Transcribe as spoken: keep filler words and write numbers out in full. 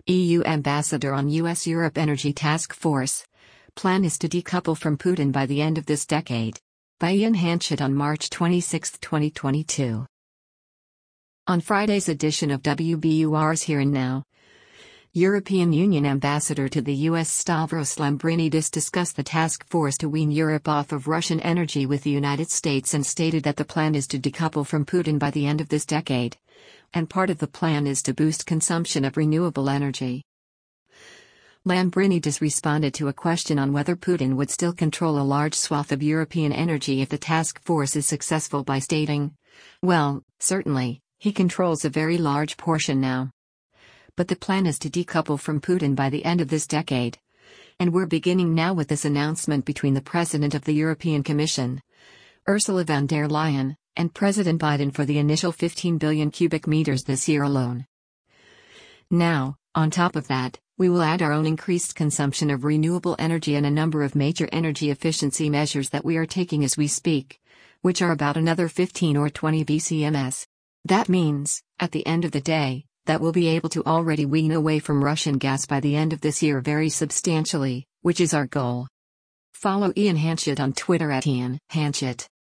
E U ambassador on U S Europe Energy Task Force. Plan is to decouple from Putin by the end of this decade. By Ian Hanchett on March twenty-sixth, twenty twenty-two. On Friday's edition of W B U R's Here and Now, European Union ambassador to the U S Stavros Lambrinidis discussed the task force to wean Europe off of Russian energy with the United States and stated that the plan is to decouple from Putin by the end of this decade. And part of the plan is to boost consumption of renewable energy. Lambrinidis responded to a question on whether Putin would still control a large swath of European energy if the task force is successful by stating, "Well, certainly, he controls a very large portion now. But the plan is to decouple from Putin by the end of this decade. And we're beginning now with this announcement between the President of the European Commission, Ursula von der Leyen, and President Biden for the initial fifteen billion cubic meters this year alone. Now, on top of that, we will add our own increased consumption of renewable energy and a number of major energy efficiency measures that we are taking as we speak, which are about another fifteen or twenty B C M S. That means, at the end of the day, that we'll be able to already wean away from Russian gas by the end of this year very substantially, which is our goal." Follow Ian Hanchett on Twitter at Ian Hanchett.